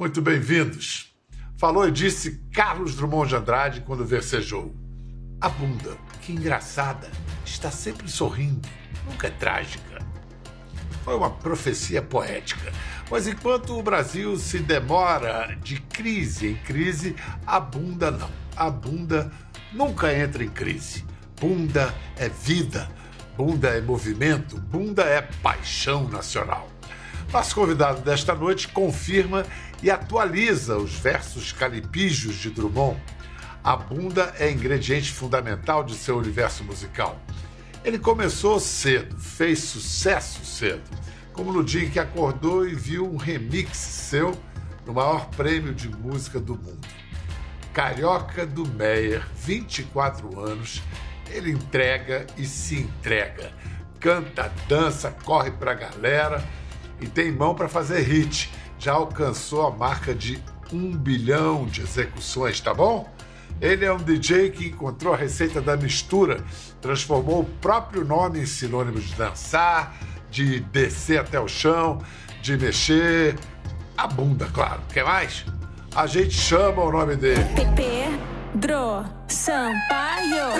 muito bem-vindos. Falou e disse Carlos Drummond de Andrade quando versejou: a bunda, que engraçada, está sempre sorrindo, nunca é trágica. Foi uma profecia poética, mas enquanto o Brasil se demora de crise em crise, a bunda não. A bunda nunca entra em crise. Bunda é vida, bunda é movimento, bunda é paixão nacional. Nosso convidado desta noite confirma e atualiza os versos calipígios de Drummond. A bunda é ingrediente fundamental de seu universo musical. Ele começou cedo, fez sucesso cedo, como no dia em que acordou e viu um remix seu no maior prêmio de música do mundo. Carioca do Meyer, 24 anos, ele entrega e se entrega. Canta, dança, corre pra galera e tem mão para fazer hit. Já alcançou a marca de 1 bilhão de execuções, tá bom? Ele é um DJ que encontrou a receita da mistura, transformou o próprio nome em sinônimo de dançar, de descer até o chão, de mexer a bunda, claro. Quer mais? A gente chama o nome dele. Pedro Sampaio.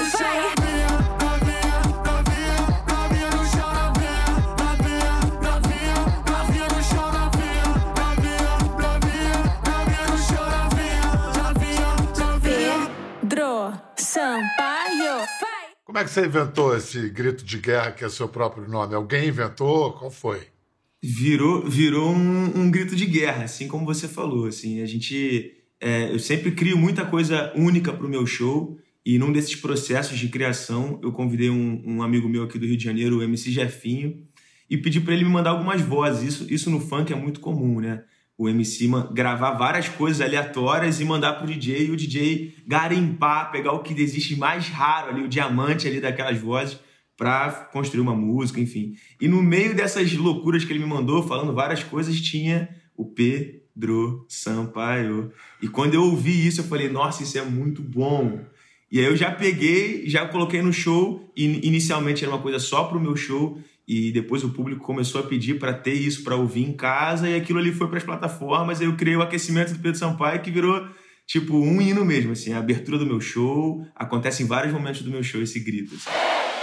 Pedro Sampaio. Como é que você inventou esse grito de guerra que é seu próprio nome? Alguém inventou? Qual foi? Virou um grito de guerra, assim como você falou. Assim, eu sempre crio muita coisa única para o meu show, e num desses processos de criação eu convidei um amigo meu aqui do Rio de Janeiro, o MC Jefinho, e pedi para ele me mandar algumas vozes. Isso no funk é muito comum, né? O MC gravar várias coisas aleatórias e mandar pro DJ, e o DJ garimpar, pegar o que existe mais raro ali, o diamante ali daquelas vozes, para construir uma música, enfim. E no meio dessas loucuras que ele me mandou, falando várias coisas, tinha o Pedro Sampaio. E quando eu ouvi isso, eu falei, nossa, isso é muito bom. E aí eu já peguei, já coloquei no show, e inicialmente era uma coisa só pro meu show, e depois o público começou a pedir para ter isso para ouvir em casa, e aquilo ali foi para as plataformas. Aí eu criei o aquecimento do Pedro Sampaio, que virou tipo um hino mesmo, assim, a abertura do meu show. Acontece em vários momentos do meu show esse grito, assim.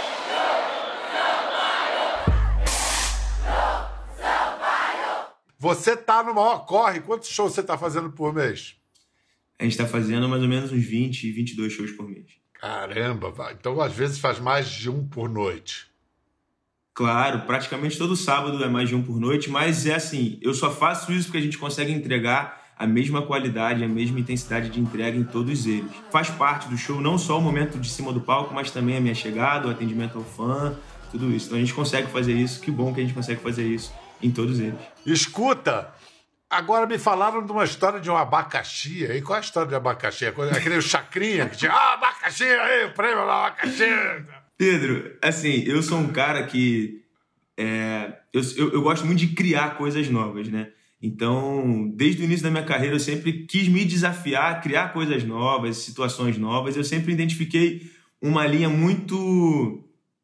Você tá no maior corre. Quantos shows você tá fazendo por mês? A gente tá fazendo mais ou menos uns 20, 22 shows por mês. Caramba, então às vezes faz mais de um por noite. Claro, praticamente todo sábado é mais de um por noite, mas é assim, eu só faço isso porque a gente consegue entregar a mesma qualidade, a mesma intensidade de entrega em todos eles. Faz parte do show não só o momento de cima do palco, mas também a minha chegada, o atendimento ao fã, tudo isso. Então a gente consegue fazer isso, que bom que a gente consegue fazer isso em todos eles. Escuta, agora me falaram de uma história de um abacaxi. E qual é a história de abacaxi? Aquele chacrinha que tinha, abacaxi aí, o prêmio do abacaxi. Pedro, assim, eu sou um cara que eu gosto muito de criar coisas novas, né? Então, desde o início da minha carreira, eu sempre quis me desafiar, criar coisas novas, situações novas. Eu sempre identifiquei uma linha muito...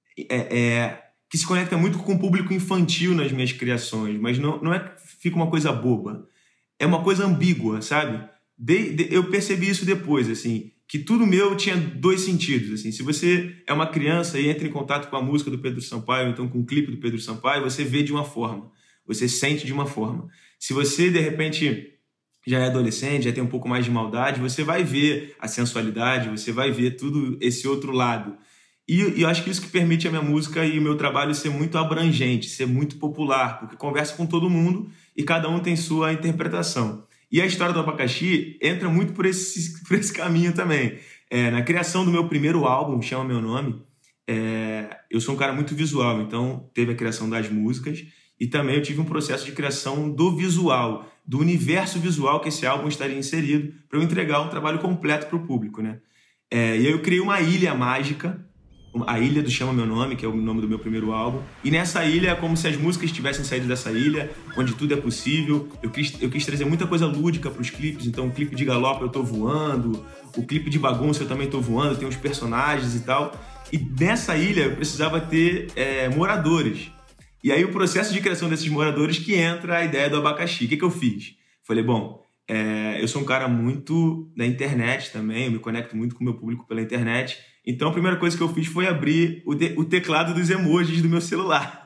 que se conecta muito com o público infantil nas minhas criações, mas não é que fica uma coisa boba. É uma coisa ambígua, sabe? Eu percebi isso depois, assim, que tudo meu tinha dois sentidos, assim. Se você é uma criança e entra em contato com a música do Pedro Sampaio, então com o clipe do Pedro Sampaio, você vê de uma forma, você sente de uma forma. Se você, de repente, já é adolescente, já tem um pouco mais de maldade, você vai ver a sensualidade, você vai ver tudo esse outro lado. E eu acho que isso que permite a minha música e o meu trabalho ser muito abrangente, ser muito popular, porque conversa com todo mundo e cada um tem sua interpretação. E a história do abacaxi entra muito por esse caminho também. Na criação do meu primeiro álbum, Chama Meu Nome, eu sou um cara muito visual, então teve a criação das músicas e também eu tive um processo de criação do visual, do universo visual que esse álbum estaria inserido, para eu entregar um trabalho completo para o público, né? E aí eu criei uma ilha mágica, a Ilha do Chama Meu Nome, que é o nome do meu primeiro álbum. E nessa ilha é como se as músicas tivessem saído dessa ilha, onde tudo é possível. Eu quis trazer muita coisa lúdica para os clipes. Então o clipe de galope eu tô voando, o clipe de bagunça eu também tô voando, tem uns personagens e tal. E nessa ilha eu precisava ter moradores. E aí o processo de criação desses moradores que entra a ideia do abacaxi. O que eu fiz? Falei, bom, Eu sou um cara muito da internet também, eu me conecto muito com o meu público pela internet. Então, a primeira coisa que eu fiz foi abrir o teclado dos emojis do meu celular.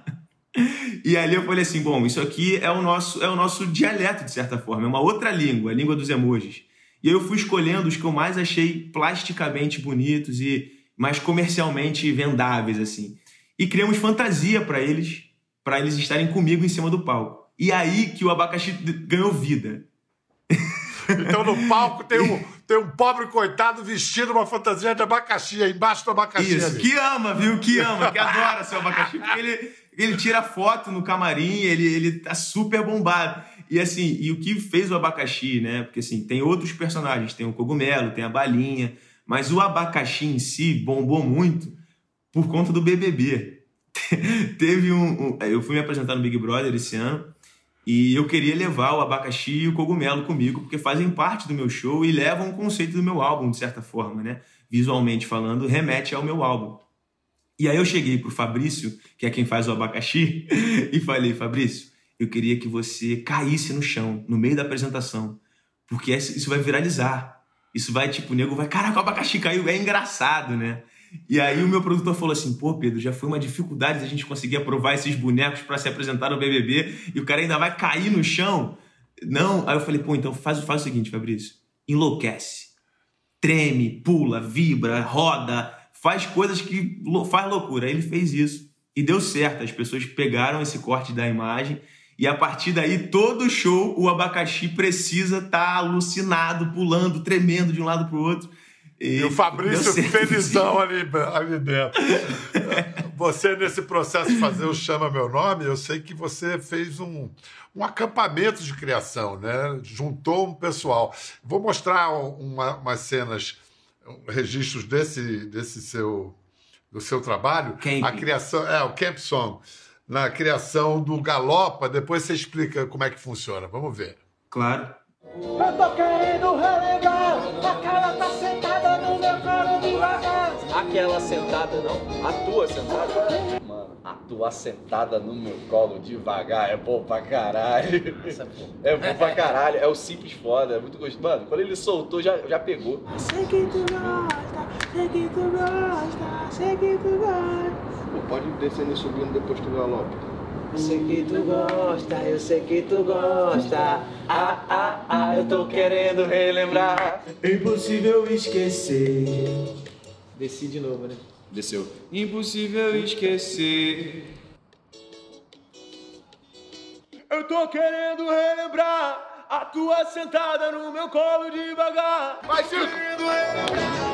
E ali eu falei assim, bom, isso aqui é o nosso dialeto, de certa forma, é uma outra língua, a língua dos emojis. E aí eu fui escolhendo os que eu mais achei plasticamente bonitos e mais comercialmente vendáveis, assim. E criamos fantasia para eles estarem comigo em cima do palco. E aí que o abacaxi ganhou vida. Então no palco tem um pobre coitado vestindo uma fantasia de abacaxi, aí embaixo do abacaxi. Isso, ali. que ama, viu? Que ama, que adora seu abacaxi. Porque ele tira foto no camarim, ele tá super bombado. E assim, e o que fez o abacaxi, né? Porque assim, tem outros personagens, tem o cogumelo, tem a balinha, mas o abacaxi em si bombou muito por conta do BBB. Teve eu fui me apresentar no Big Brother esse ano e eu queria levar o abacaxi e o cogumelo comigo, porque fazem parte do meu show e levam o conceito do meu álbum, de certa forma, né? Visualmente falando, remete ao meu álbum. E aí eu cheguei pro Fabrício, que é quem faz o abacaxi, e falei, Fabrício, eu queria que você caísse no chão, no meio da apresentação, porque isso vai viralizar. Isso vai, tipo, o nego vai, caraca, o abacaxi caiu, é engraçado, né? E aí o meu produtor falou assim, pô, Pedro, já foi uma dificuldade a gente conseguir aprovar esses bonecos para se apresentar no BBB e o cara ainda vai cair no chão? Não. Aí eu falei, pô, então faz o seguinte, Fabrício, enlouquece, treme, pula, vibra, roda, faz coisas que faz loucura. Aí ele fez isso e deu certo, as pessoas pegaram esse corte da imagem e a partir daí, todo show, o abacaxi precisa estar alucinado, pulando, tremendo de um lado pro outro. E o Fabrício felizão ali dentro. Você, nesse processo de fazer o Chama Meu Nome, eu sei que você fez um acampamento de criação, né? Juntou um pessoal. Vou mostrar umas cenas, registros do seu trabalho. Camp. A criação, o Camp Song. Na criação do Galopa, depois você explica como é que funciona. Vamos ver. Claro. Eu tô querendo relembrar, aquela tá sentada no meu colo devagar. Aquela sentada não, a tua sentada. Mano, a tua sentada no meu colo devagar é bom pra caralho. É bom pra caralho, é o simples foda, é muito gostoso. Mano, quando ele soltou, já pegou. Sei que tu gosta, sei que tu gosta, sei que tu gosta. Pô, pode descer e subindo depois do galope. Eu sei que tu gosta, eu sei que tu gosta. Eu tô querendo relembrar. Impossível esquecer. Desci de novo, né? Desceu. Impossível esquecer. Eu tô querendo relembrar a tua sentada no meu colo devagar. Vai, Chico! Querendo relembrar.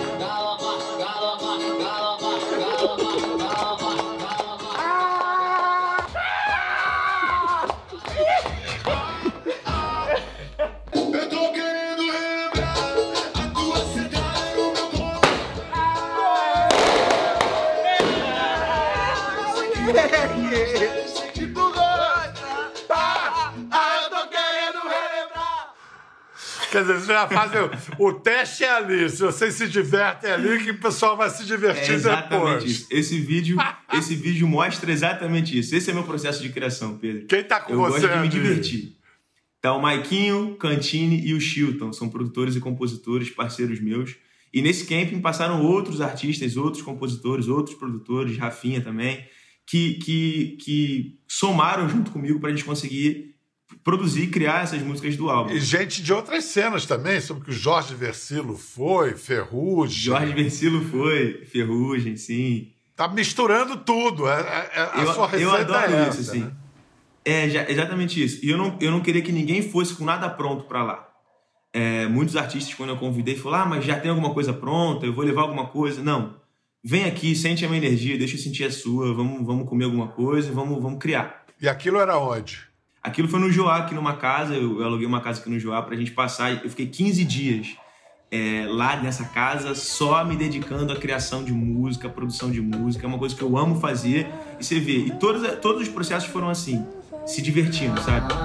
Eu tô querendo relembrar a tua sentada no meu colo. Eu sei que tu gosta. Eu tô querendo relembrar. Quer dizer, você já faz o teste é ali. Se vocês se divertem ali, que o pessoal vai se divertir Exatamente depois. isso. Esse vídeo mostra exatamente isso. Esse é meu processo de criação, Pedro. Quem tá com Eu você, gosto de me amigo? divertir. Tá o Maiquinho, Cantini e o Chilton. São produtores e compositores, parceiros meus. E nesse camping passaram outros artistas, outros compositores, outros produtores, Rafinha também, que somaram junto comigo pra gente conseguir produzir e criar essas músicas do álbum. E gente de outras cenas também, sobre que o Jorge Versilo foi, Ferrugem. Jorge Versilo foi, Ferrugem, sim. Tá misturando tudo. A sua receita eu adoro é essa, isso, assim. né? Exatamente isso. E eu não queria que ninguém fosse com nada pronto pra lá. Muitos artistas, quando eu convidei, falaram, mas já tem alguma coisa pronta, eu vou levar alguma coisa. Não. Vem aqui, sente a minha energia, deixa eu sentir a sua, vamos comer alguma coisa, vamos criar. E aquilo era onde? Aquilo foi no Joá, aqui numa casa, eu aluguei uma casa aqui no Joá pra gente passar, eu fiquei 15 dias lá nessa casa, só me dedicando à criação de música, à produção de música, é uma coisa que eu amo fazer, e você vê, e todos os processos foram assim, se divertindo, sabe?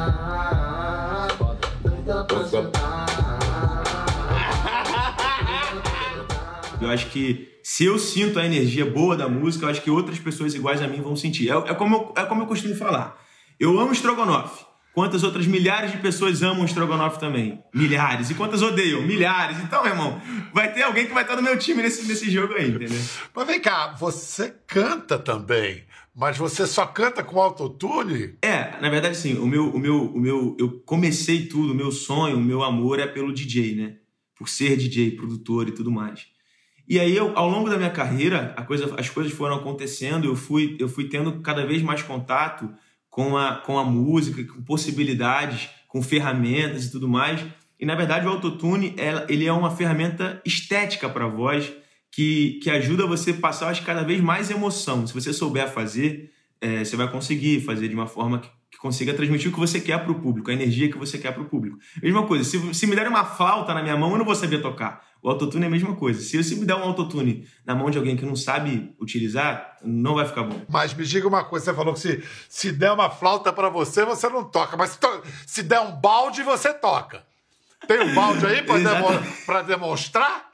Eu acho que se eu sinto a energia boa da música, eu acho que outras pessoas iguais a mim vão sentir. É como eu costumo falar. Eu amo estrogonofe. quantas outras milhares de pessoas amam o estrogonofe também? Milhares. E quantas odeiam? Milhares. Então, meu irmão, vai ter alguém que vai estar no meu time nesse jogo aí, entendeu? Mas vem cá, você canta também, mas você só canta com autotune? Na verdade, sim. Eu comecei tudo, o meu sonho, o meu amor é pelo DJ, né? Por ser DJ, produtor e tudo mais. E aí, ao longo da minha carreira, as coisas foram acontecendo, eu fui tendo cada vez mais contato com a música, com possibilidades, com ferramentas e tudo mais. E, na verdade, o autotune ele é uma ferramenta estética para a voz que ajuda você a passar, acho, cada vez mais emoção. Se você souber fazer, você vai conseguir fazer de uma forma que consiga transmitir o que você quer para o público, a energia que você quer para o público. Mesma coisa, se me derem uma flauta na minha mão, eu não vou saber tocar. O autotune é a mesma coisa. Se você me der um autotune na mão de alguém que não sabe utilizar, não vai ficar bom. Mas me diga uma coisa, você falou que se der uma flauta pra você, você não toca. Mas se der um balde, você toca. Tem um balde aí pra demonstrar?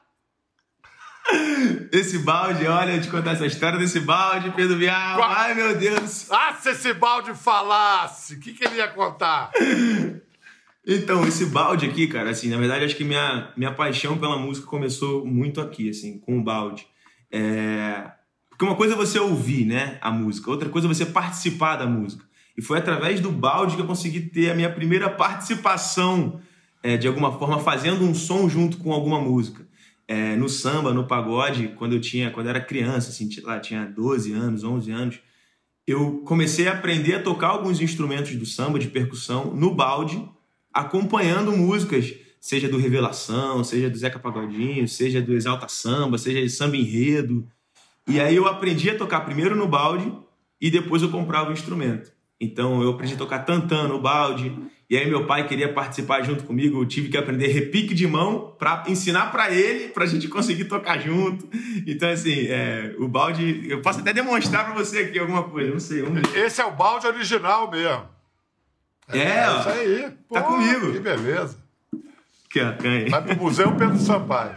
Esse balde, olha, eu te contar essa história desse balde, Pedro Bial. Ai, meu Deus. Ah, se esse balde falasse, o que ele ia contar? Então, esse balde aqui, cara, assim, na verdade, acho que minha paixão pela música começou muito aqui, assim, com o balde. Porque uma coisa é você ouvir, né, a música, outra coisa é você participar da música. E foi através do balde que eu consegui ter a minha primeira participação, de alguma forma, fazendo um som junto com alguma música. No samba, no pagode, quando eu era criança, assim, lá tinha 12 anos, 11 anos, eu comecei a aprender a tocar alguns instrumentos do samba, de percussão, no balde, acompanhando músicas, seja do Revelação, seja do Zeca Pagodinho, seja do Exalta Samba, seja de Samba Enredo. E aí eu aprendi a tocar primeiro no balde e depois eu comprava o instrumento. Então eu aprendi a tocar tantã no balde, e aí meu pai queria participar junto comigo, eu tive que aprender repique de mão para ensinar para ele, pra gente conseguir tocar junto. Então assim, o balde, eu posso até demonstrar para você aqui alguma coisa, não sei. Vamos ver. Esse é o balde original mesmo. Isso aí. Tá comigo. Que beleza. Que canha. Vai pro Museu Pedro Sampaio.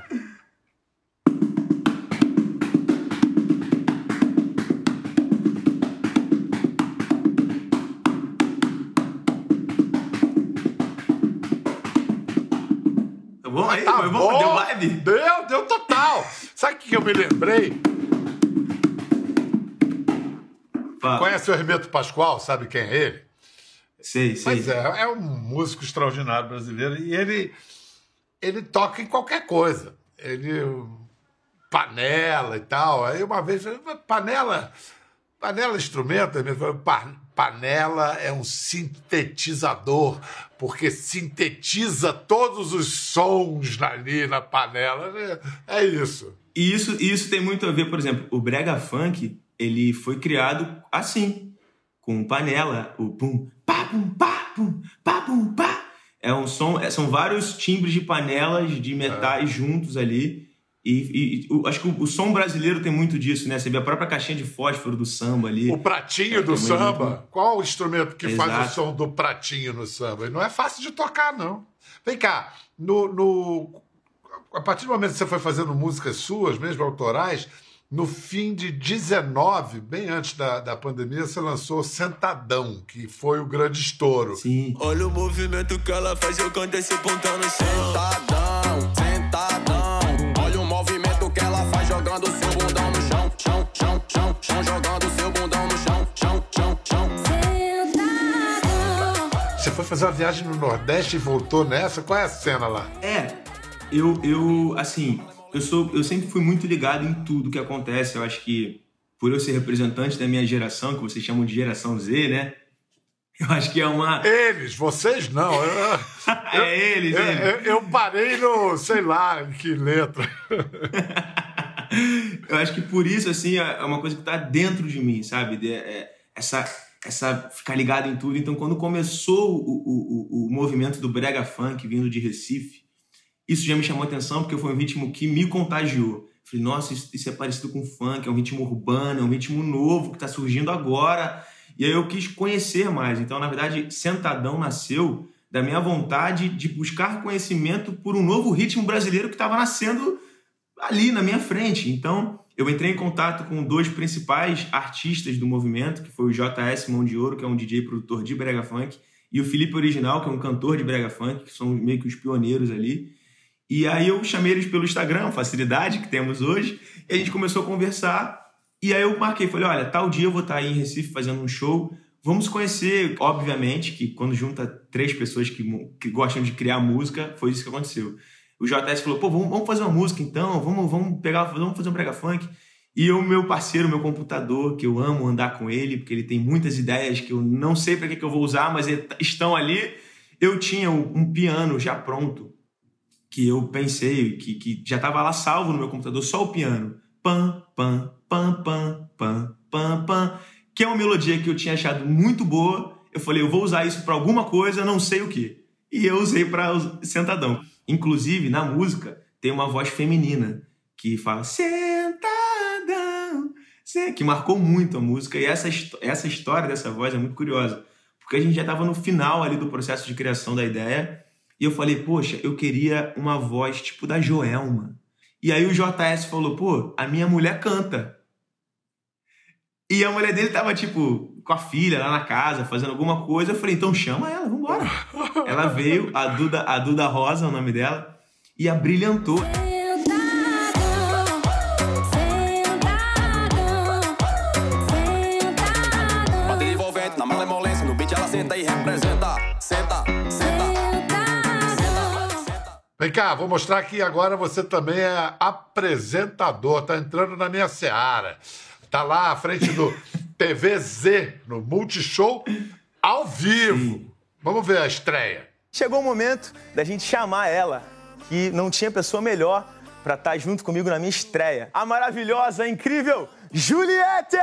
Tá bom aí? Tá bom. Deu vibe? Deu total. Sabe o que eu me lembrei? Conhece o Hermeto Pascoal? Sabe quem é ele? Sei. Mas é um músico extraordinário brasileiro e ele toca em qualquer coisa. Panela e tal. Aí uma vez, panela instrumento, panela é um sintetizador, porque sintetiza todos os sons ali na panela. É isso. E isso tem muito a ver, por exemplo, o brega funk, ele foi criado assim, com panela, o pum, pá, pum, pá, pum, pá, pum, pá. É um som, são vários timbres de panelas, de metais juntos ali. E acho que o som brasileiro tem muito disso, né? Você vê a própria caixinha de fósforo do samba ali. O pratinho do samba. Muito... Qual o instrumento que Exato. faz o som do pratinho no samba? Não é fácil de tocar, não. Vem cá, a partir do momento que você foi fazendo músicas suas, mesmo autorais, no fim de 19, bem antes da pandemia, você lançou Sentadão, que foi o grande estouro. Sim. Olha o movimento que ela faz, eu canto esse pontão no sentadão, sentadão. Olha o movimento que ela faz, jogando seu bundão no chão, chão, chão, chão, chão, jogando seu bundão no chão, chão, chão, chão. Você foi fazer uma viagem no Nordeste e voltou nessa? Qual é a cena lá? Eu sempre fui muito ligado em tudo que acontece. Eu acho que, por eu ser representante da minha geração, que vocês chamam de geração Z, né? Eu acho que é uma... Eles, vocês não. Eles. Eu parei no, sei lá, em que letra. Eu acho que por isso, assim, é uma coisa que tá dentro de mim, sabe? Essa ficar ligado em tudo. Então, quando começou o movimento do brega funk vindo de Recife, isso já me chamou a atenção, porque foi um ritmo que me contagiou. Falei, nossa, isso é parecido com funk, é um ritmo urbano, é um ritmo novo que está surgindo agora. E aí eu quis conhecer mais. Então, na verdade, Sentadão nasceu da minha vontade de buscar conhecimento por um novo ritmo brasileiro que estava nascendo ali na minha frente. Então, eu entrei em contato com dois principais artistas do movimento, que foi o JS Mão de Ouro, que é um DJ produtor de brega funk, e o Felipe Original, que é um cantor de brega funk, que são meio que os pioneiros ali. E aí eu chamei eles pelo Instagram, facilidade que temos hoje, e a gente começou a conversar, e aí eu marquei, falei, olha, tal dia eu vou estar aí em Recife fazendo um show, vamos conhecer. Obviamente que quando junta 3 pessoas que gostam de criar música, foi isso que aconteceu. O JS falou, pô, vamos fazer uma música então, vamos fazer um brega funk. E o meu parceiro, meu computador, que eu amo andar com ele, porque ele tem muitas ideias que eu não sei para que eu vou usar, mas estão ali. Eu tinha um piano já pronto, que eu pensei, que já estava lá salvo no meu computador, só o piano. Pam, pam, pam, pam, pam, pam, pam. Que é uma melodia que eu tinha achado muito boa. Eu falei, eu vou usar isso para alguma coisa, não sei o quê. E eu usei para Sentadão. Inclusive, na música, tem uma voz feminina que fala Sentadão, que marcou muito a música. E essa história dessa voz é muito curiosa, porque a gente já estava no final ali do processo de criação da ideia, e eu falei, poxa, eu queria uma voz tipo da Joelma. E aí o JS falou, pô, a minha mulher canta. E a mulher dele tava, tipo, com a filha lá na casa, fazendo alguma coisa. Eu falei, então chama ela, vambora. Ela veio, a Duda Rosa é o nome dela, e abrilhantou. Bateria envolvente, na malemolência, no beat ela senta e representa. Senta. Vem cá, vou mostrar que agora você também é apresentador, tá entrando na minha seara. Tá lá à frente do TVZ, no Multishow, ao vivo. Sim. Vamos ver a estreia. Chegou o momento da gente chamar ela, que não tinha pessoa melhor pra estar junto comigo na minha estreia. A maravilhosa, a incrível Juliette!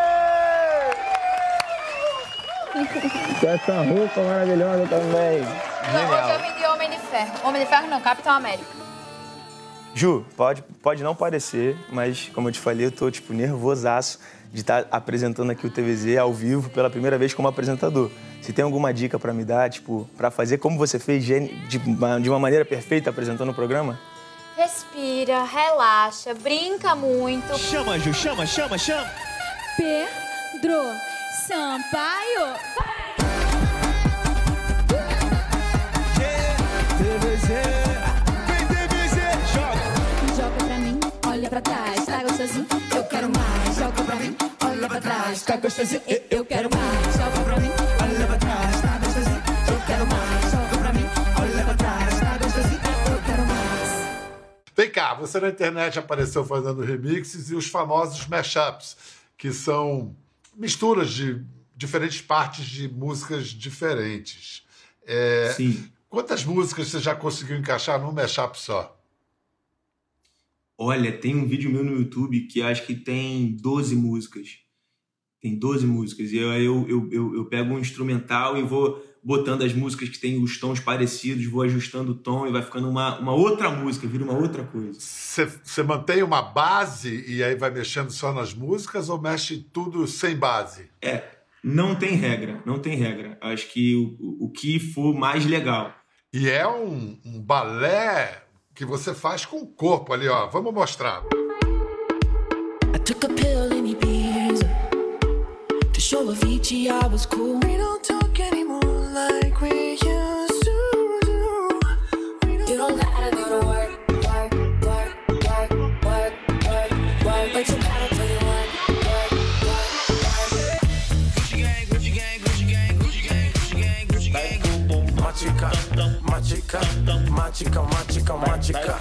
Com essa roupa maravilhosa também. Não, hoje eu vim de Homem de Ferro. Homem de Ferro não, Capitão América. Ju, pode não parecer, mas como eu te falei, eu tô, tipo, nervosaço de estar apresentando aqui o TVZ ao vivo pela primeira vez como apresentador. Se tem alguma dica pra me dar, tipo, pra fazer como você fez de uma maneira perfeita apresentando o programa? Respira, relaxa, brinca muito. Chama, Ju, chama. Pedro Sampaio. Joga pra mim, olha pra trás, tá gostosinho, eu quero mais. Joga pra mim, olha pra trás, tá gostosinho, eu quero mais. Joga pra mim, olha pra trás, tá gostosinho, eu quero mais. Joga pra mim, olha pra trás, tá gostosinho, eu quero mais. Vem cá, você na internet apareceu fazendo remixes e os famosos mashups, que são misturas de diferentes partes de músicas diferentes. Sim. Quantas músicas você já conseguiu encaixar num mashup só? Olha, tem um vídeo meu no YouTube que acho que tem 12 músicas. Tem 12 músicas. E aí eu pego um instrumental e vou botando as músicas que têm os tons parecidos, vou ajustando o tom e vai ficando uma outra música, vira uma outra coisa. Você mantém uma base e aí vai mexendo só nas músicas ou mexe tudo sem base? Não tem regra. Acho que o que for mais legal. E é um balé que você faz com o corpo ali, ó. Vamos mostrar. I took a pill in Ibiza to show Avicii I was cool. We don't talk anymore like we used to do. You don't gotta go to work, but you gotta put it work. Gucci gang, Gucci gang, Gucci gang, Gucci gang, Gucci gang, Gucci gang. Machica.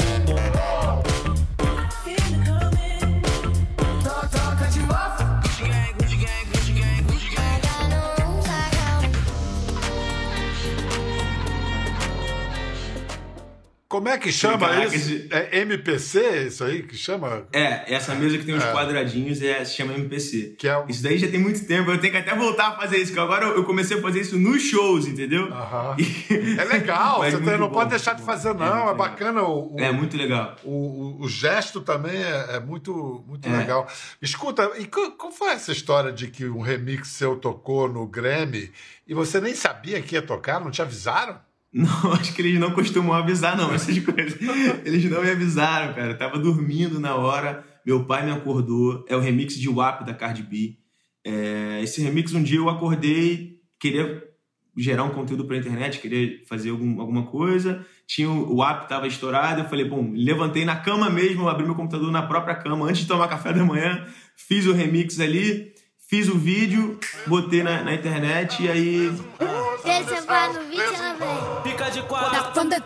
Como é que chama Caraca, isso? É MPC isso aí que chama? Essa mesa que tem os quadradinhos se chama MPC. Que é... Isso daí já tem muito tempo, eu tenho que até voltar a fazer isso, porque agora eu comecei a fazer isso nos shows, entendeu? É legal, você não pode deixar de fazer, não. É bacana. É muito legal. O gesto também é muito legal. Escuta, e qual foi essa história de que um remix seu tocou no Grammy e você nem sabia que ia tocar? Não te avisaram? Não, acho que eles não costumam avisar, não, essas coisas. Eles não me avisaram, cara. Eu tava dormindo na hora, meu pai me acordou. É o remix de WAP da Cardi B. Esse remix, um dia eu acordei, queria gerar um conteúdo pra internet, queria fazer alguma coisa. Tinha o app tava estourado, eu falei, bom, levantei na cama mesmo, abri meu computador na própria cama, antes de tomar café da manhã, fiz o remix ali, fiz o vídeo, botei na internet e aí... Você vai no vídeo, ela vem. Fica de quatro.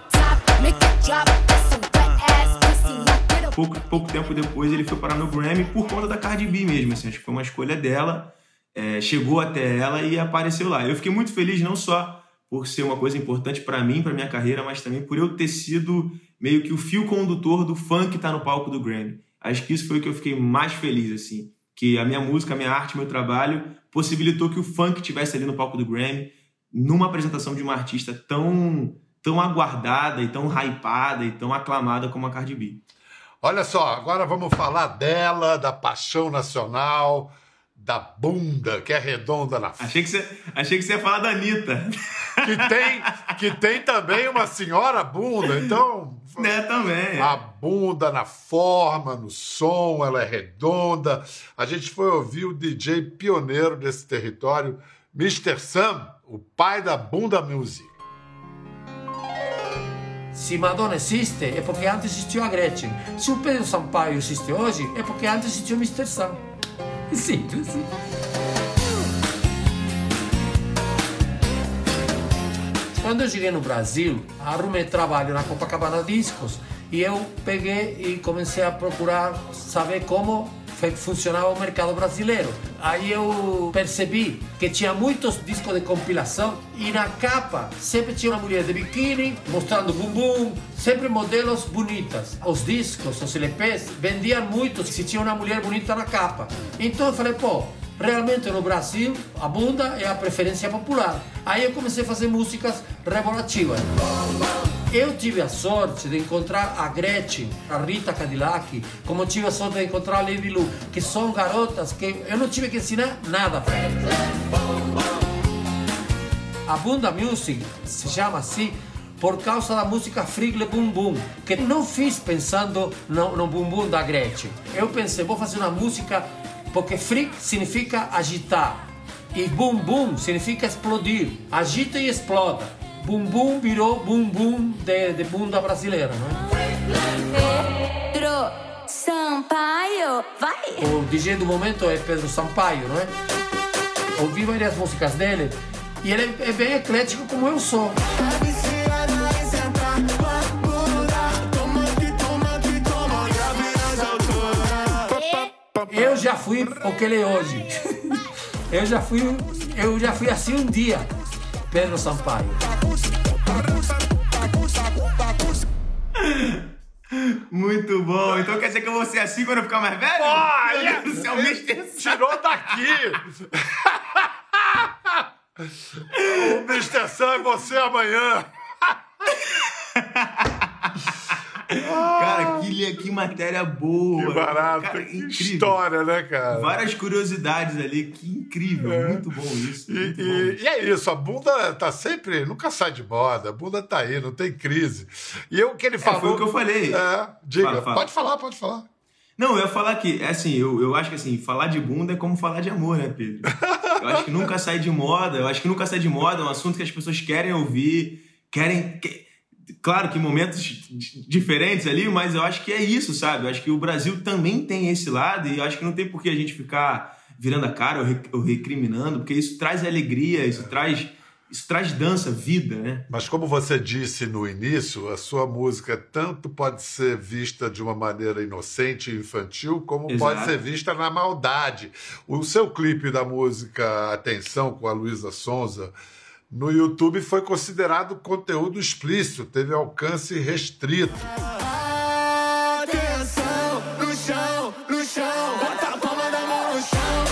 Pouco tempo depois ele foi parar no Grammy por conta da Cardi B mesmo, assim, acho que foi uma escolha dela, chegou até ela e apareceu lá. Eu fiquei muito feliz não só por ser uma coisa importante pra mim, pra minha carreira, mas também por eu ter sido meio que o fio condutor do funk que tá no palco do Grammy. Acho que isso foi o que eu fiquei mais feliz, assim, que a minha música, a minha arte, meu trabalho possibilitou que o funk estivesse ali no palco do Grammy, numa apresentação de uma artista tão aguardada e tão hypada e tão aclamada como a Cardi B. Olha só, agora vamos falar dela, da paixão nacional, da bunda, que é redonda na... Achei que você ia falar da Anitta. Que tem também uma senhora bunda, então... Também. A bunda na forma, no som, ela é redonda. A gente foi ouvir o DJ pioneiro desse território, Mr. Sam, o pai da Bunda Music. Se Madonna existe é porque antes existiu a Gretchen. Se o Pedro Sampaio existe hoje é porque antes existiu o Mr. Sam. É simples. Quando eu cheguei no Brasil, arrumei trabalho na Copacabana Discos e eu peguei e comecei a procurar saber como funcionava o mercado brasileiro. Aí eu percebi que tinha muitos discos de compilação e na capa sempre tinha uma mulher de biquíni mostrando bumbum, sempre modelos bonitas. Os discos, os LPs, vendiam muito se tinha uma mulher bonita na capa. Então eu falei, pô, realmente no Brasil a bunda é a preferência popular. Aí eu comecei a fazer músicas revolutivas. Eu tive a sorte de encontrar a Gretchen, a Rita Cadillac, como tive a sorte de encontrar a Lady Lu, que são garotas que eu não tive que ensinar nada para elas. A Bunda Music se chama assim por causa da música Frigle Bum Bum, que não fiz pensando no bumbum da Gretchen. Eu pensei, vou fazer uma música porque Frig significa agitar e Bum Bum significa explodir. Agita e exploda. Bumbum virou bumbum de bunda brasileira, não é? Pedro Sampaio, vai! O DJ do momento é Pedro Sampaio, não é? Ouvi várias músicas dele e ele é bem eclético como eu sou. Eu já fui o que ele é hoje. Eu já fui assim um dia. Pedro Sampaio. Muito bom. Então quer dizer que eu vou ser assim quando eu ficar mais velho? Olha! Meu Deus do céu, Mr. Sam. Tirou daqui! O Mr. Sam é você amanhã! Cara, que matéria boa. Que barato, cara, que história, né, cara? Várias curiosidades ali, que incrível, muito bom isso. E é isso, a bunda tá sempre, nunca sai de moda, a bunda tá aí, não tem crise. E o que ele falou... Foi o que eu falei. Diga, fala. Pode falar. Não, eu ia falar que, assim, eu acho que assim, falar de bunda é como falar de amor, né, Pedro? Eu acho que nunca sai de moda, é um assunto que as pessoas querem ouvir, Claro que momentos diferentes ali, mas eu acho que é isso, sabe? Eu acho que o Brasil também tem esse lado e eu acho que não tem por que a gente ficar virando a cara ou recriminando, porque isso traz alegria, isso traz dança, vida, né? Mas como você disse no início, a sua música tanto pode ser vista de uma maneira inocente e infantil, como pode ser vista na maldade. O seu clipe da música Atenção, com a Luísa Sonza, no YouTube foi considerado conteúdo explícito, teve alcance restrito. Atenção, no chão, bota a palma da mão no chão,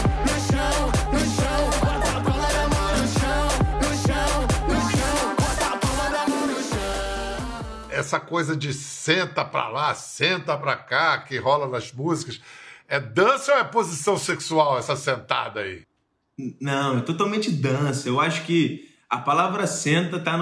bota a palma da mão no chão, bota a palma da mão no chão. Essa coisa de senta pra lá, senta pra cá, que rola nas músicas, é dança ou é posição sexual essa sentada aí? Não, é totalmente dança. Eu acho que a palavra senta tá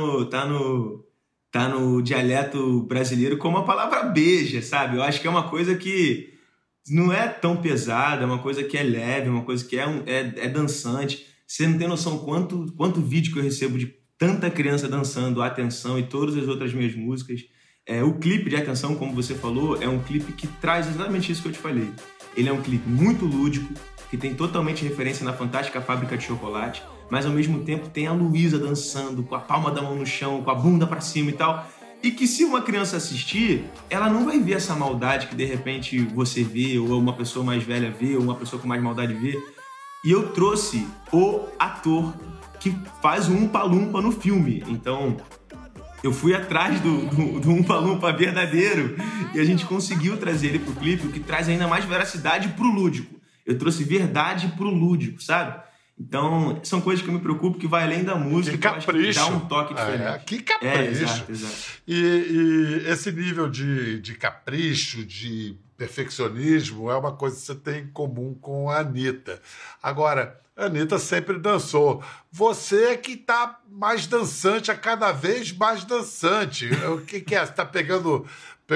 no dialeto brasileiro como a palavra beija, sabe? Eu acho que é uma coisa que não é tão pesada, é uma coisa que é leve, é uma coisa que é dançante. Você não tem noção quanto vídeo que eu recebo de tanta criança dançando Atenção e todas as outras minhas músicas. O clipe de Atenção, como você falou, é um clipe que traz exatamente isso que eu te falei. Ele é um clipe muito lúdico, que tem totalmente referência na Fantástica Fábrica de Chocolate, mas ao mesmo tempo tem a Luísa dançando, com a palma da mão no chão, com a bunda pra cima e tal. E que se uma criança assistir, ela não vai ver essa maldade que de repente você vê, ou uma pessoa mais velha vê, ou uma pessoa com mais maldade vê. E eu trouxe o ator que faz o Umpa Lumpa no filme. Então, eu fui atrás do Umpa Lumpa verdadeiro e a gente conseguiu trazer ele pro clipe, o que traz ainda mais veracidade pro lúdico. Eu trouxe verdade pro lúdico, sabe? Então, são coisas que eu me preocupo, que vai além da música, que capricho. Que dá um toque diferente. Que capricho. Exato. E esse nível de capricho, de perfeccionismo, é uma coisa que você tem em comum com a Anitta. Agora, a Anitta sempre dançou. Você é que está mais dançante, a cada vez mais dançante. O que é? Você está pegando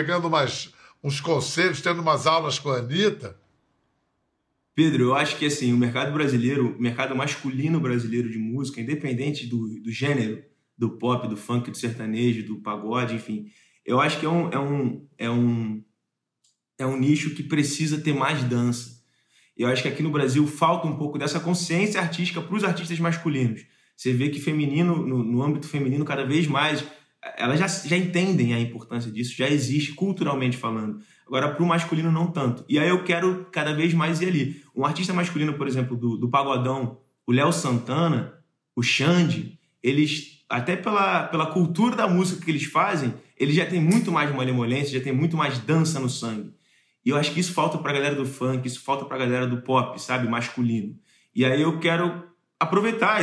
uns conselhos, tendo umas aulas com a Anitta? Pedro, eu acho que assim, o mercado brasileiro, o mercado masculino brasileiro de música, independente do gênero, do pop, do funk, do sertanejo, do pagode, enfim, eu acho que é um nicho que precisa ter mais dança. Eu acho que aqui no Brasil falta um pouco dessa consciência artística para os artistas masculinos. Você vê que feminino, no âmbito feminino, cada vez mais, elas já entendem a importância disso, já existe culturalmente falando. Agora, para o masculino, não tanto. E aí eu quero cada vez mais ir ali. Um artista masculino, por exemplo, do pagodão, o Léo Santana, o Xande, eles, até pela cultura da música que eles fazem, eles já têm muito mais malemolência, já tem muito mais dança no sangue. E eu acho que isso falta para a galera do funk, isso falta para a galera do pop, sabe? Masculino. E aí eu quero aproveitar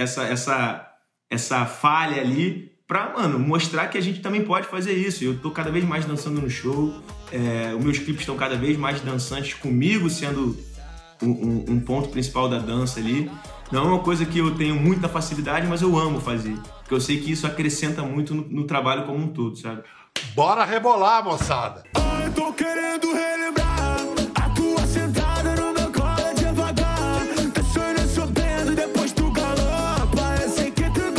essa falha ali pra, mostrar que a gente também pode fazer isso. Eu tô cada vez mais dançando no show, os meus clipes estão cada vez mais dançantes, comigo sendo um ponto principal da dança ali. Não é uma coisa que eu tenho muita facilidade, mas eu amo fazer, porque eu sei que isso acrescenta muito no trabalho como um todo, sabe? Bora rebolar, moçada! Eu tô querendo relembrar a tua sentada no meu colo devagar. Tá sorrindo depois tu galopa. Eu sei que tu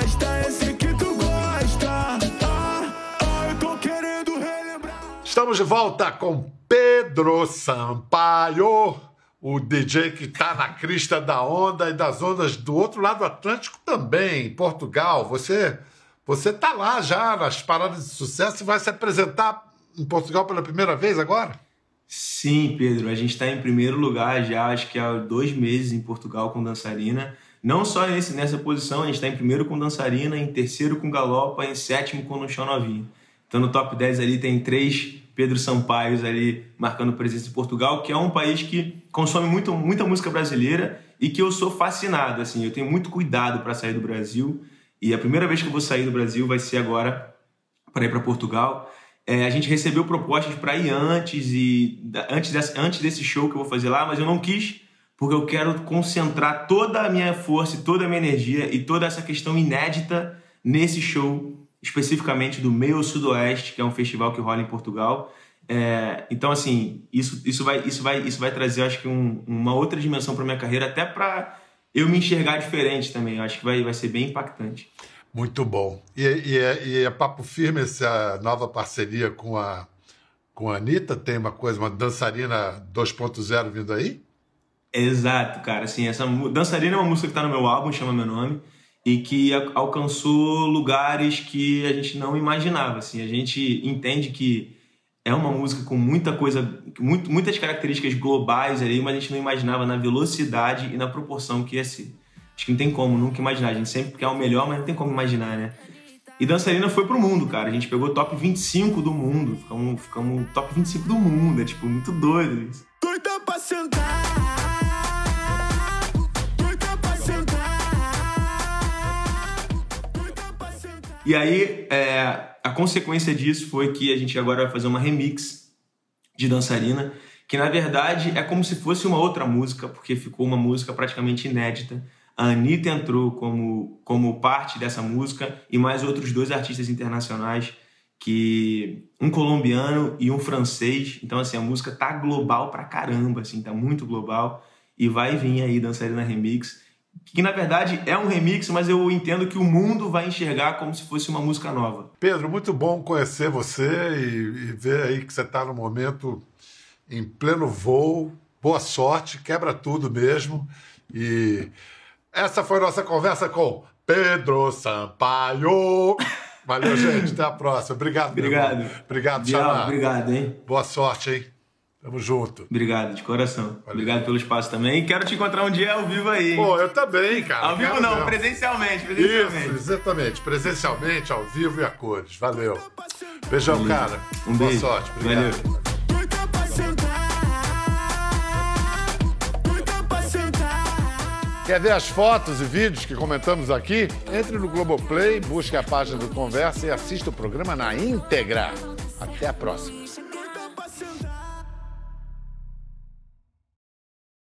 gosta, eu tô querendo relembrar. Estamos de volta com Pedro Sampaio, o DJ que tá na crista da onda e das ondas do outro lado do Atlântico também, em Portugal. Você tá lá já nas paradas de sucesso e vai se apresentar em Portugal pela primeira vez agora? Sim, Pedro. A gente está em primeiro lugar já, acho que há 2 meses em Portugal com Dançarina. Não só nessa posição, a gente está em primeiro com Dançarina, em terceiro com Galopa, em sétimo com No Chão Novinho. Então no top 10 ali tem 3 Pedro Sampaios ali marcando presença em Portugal, que é um país que consome muita música brasileira e que eu sou fascinado. Assim, eu tenho muito cuidado para sair do Brasil. E a primeira vez que eu vou sair do Brasil vai ser agora para ir para Portugal. A gente recebeu propostas para ir antes desse show que eu vou fazer lá, mas eu não quis, porque eu quero concentrar toda a minha força, toda a minha energia e toda essa questão inédita nesse show, especificamente do Meio Sudoeste, que é um festival que rola em Portugal. Então, assim, isso vai trazer, acho que, uma outra dimensão para minha carreira, até para eu me enxergar diferente também. Eu acho que vai ser bem impactante. Muito bom. E é papo firme essa nova parceria com a Anitta? Tem uma dançarina 2.0 vindo aí? Exato, cara. Assim, essa Dançarina é uma música que está no meu álbum, chama Meu Nome, e que alcançou lugares que a gente não imaginava. Assim, a gente entende que é uma música com muita coisa, muitas características globais ali, mas a gente não imaginava na velocidade e na proporção que ia ser. Acho que não tem como nunca imaginar. A gente sempre quer o melhor, mas não tem como imaginar, né? E Dançarina foi pro mundo, cara. A gente pegou top 25 do mundo. Ficamos top 25 do mundo. É, tipo, muito doido isso. Doida pra sentar. E aí, a consequência disso foi que a gente agora vai fazer uma remix de Dançarina, que na verdade é como se fosse uma outra música, porque ficou uma música praticamente inédita. A Anitta entrou como parte dessa música e mais outros 2 artistas internacionais, um colombiano e um francês. Então, assim, a música tá global pra caramba, assim, tá muito global. E vai vir aí Dançarina Remix. que na verdade é um remix, mas eu entendo que o mundo vai enxergar como se fosse uma música nova. Pedro, muito bom conhecer você e ver aí que você está no momento em pleno voo. Boa sorte, quebra tudo mesmo. E essa foi a nossa conversa com Pedro Sampaio. Valeu, gente. Até a próxima. Obrigado, Obrigado. Meu irmão. Obrigado, Bial, Xará. obrigado, hein? Boa sorte, hein? Tamo junto. Obrigado, de coração. Valeu. Obrigado pelo espaço também. Quero te encontrar um dia ao vivo aí. Pô, eu também, cara. Ao vivo não, mesmo. Presencialmente. Isso, exatamente. Presencialmente, ao vivo e a cores. Valeu. Beijão, Valeu. cara. Um Boa beijo. sorte. Obrigado. Valeu. Quer ver as fotos e vídeos que comentamos aqui? Entre no Globoplay, busque a página do Conversa e assista o programa na íntegra. Até a próxima.